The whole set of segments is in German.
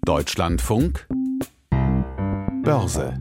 Deutschlandfunk Börse.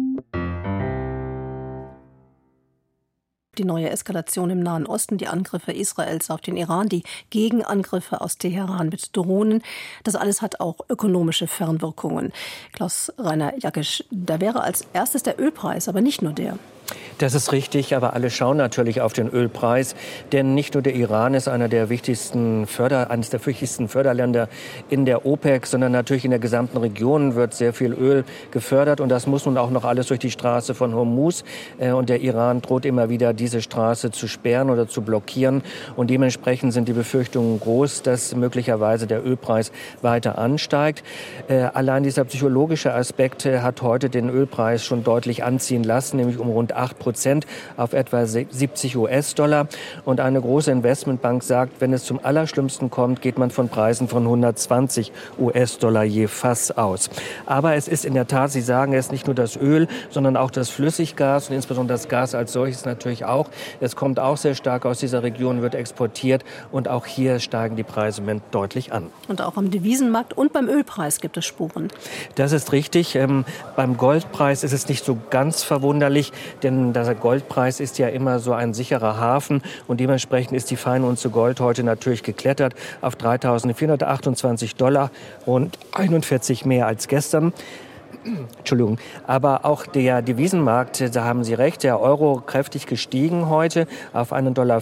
Die neue Eskalation im Nahen Osten, die Angriffe Israels auf den Iran, die Gegenangriffe aus Teheran mit Drohnen, das alles hat auch ökonomische Fernwirkungen. Klaus-Rainer Jackisch, da wäre als erstes der Ölpreis, aber nicht nur der. Das ist richtig, aber alle schauen natürlich auf den Ölpreis, denn nicht nur der Iran ist eines der wichtigsten Förderländer in der OPEC, sondern natürlich in der gesamten Region wird sehr viel Öl gefördert und das muss nun auch noch alles durch die Straße von Hormuz und der Iran droht immer wieder, diese Straße zu sperren oder zu blockieren und dementsprechend sind die Befürchtungen groß, dass möglicherweise der Ölpreis weiter ansteigt. Allein dieser psychologische Aspekt hat heute den Ölpreis schon deutlich anziehen lassen, nämlich um rund 8% auf etwa 70 US-Dollar. Und eine große Investmentbank sagt, wenn es zum Allerschlimmsten kommt, geht man von Preisen von 120 US-Dollar je Fass aus. Aber es ist in der Tat, Sie sagen es, nicht nur das Öl, sondern auch das Flüssiggas und insbesondere das Gas als solches natürlich auch. Es kommt auch sehr stark aus dieser Region, wird exportiert und auch hier steigen die Preise im Moment deutlich an. Und auch am Devisenmarkt und beim Ölpreis gibt es Spuren. Das ist richtig. Beim Goldpreis ist es nicht so ganz verwunderlich, denn der Goldpreis ist ja immer so ein sicherer Hafen und dementsprechend ist die Feinunze Gold heute natürlich geklettert auf 3.428 Dollar und 41 mehr als gestern. Entschuldigung, aber auch der Devisenmarkt, da haben Sie recht, der Euro kräftig gestiegen heute auf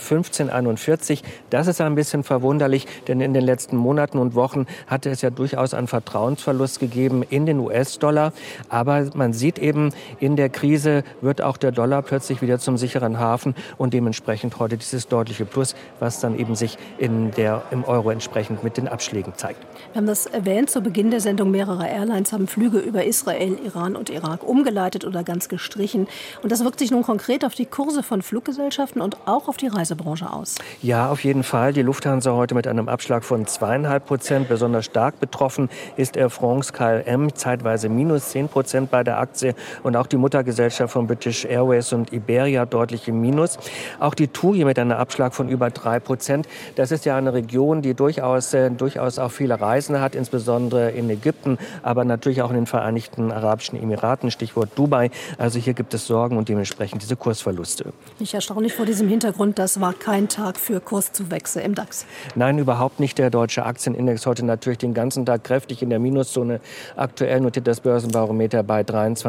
$1,1541. Das ist ein bisschen verwunderlich, denn in den letzten Monaten und Wochen hatte es ja durchaus einen Vertrauensverlust gegeben in den US-Dollar. Aber man sieht eben, in der Krise wird auch der Dollar plötzlich wieder zum sicheren Hafen und dementsprechend heute dieses deutliche Plus, was dann eben sich im Euro entsprechend mit den Abschlägen zeigt. Wir haben das erwähnt zu Beginn der Sendung. Mehrere Airlines haben Flüge über Israel, Iran und Irak umgeleitet oder ganz gestrichen. Und das wirkt sich nun konkret auf die Kurse von Fluggesellschaften und auch auf die Reisebranche aus. Ja, auf jeden Fall. Die Lufthansa heute mit einem Abschlag von 2,5%. Besonders stark betroffen ist Air France KLM, zeitweise minus 10% bei der Aktie. Und auch die Muttergesellschaft von British Airways und Iberia deutlich im Minus. Auch die TUI mit einem Abschlag von über 3%. Das ist ja eine Region, die durchaus auch viele Reisen hat, insbesondere in Ägypten, aber natürlich auch in den Vereinigten Arabischen Emiraten, Stichwort Dubai. Also hier gibt es Sorgen und dementsprechend diese Kursverluste. Nicht erstaunlich vor diesem Hintergrund, das war kein Tag für Kurszuwächse im DAX. Nein, überhaupt nicht. Der deutsche Aktienindex heute natürlich den ganzen Tag kräftig in der Minuszone. Aktuell notiert das Börsenbarometer bei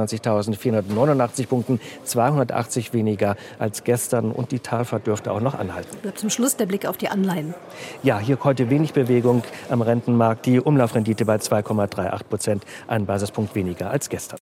23.489 Punkten, 280 weniger als gestern und die Talfahrt dürfte auch noch anhalten. Bleibt zum Schluss der Blick auf die Anleihen. Ja, hier heute wenig Bewegung am Rentenmarkt. Die Umlaufrendite bei 2,38%, einen Basispunkt weniger als gestern.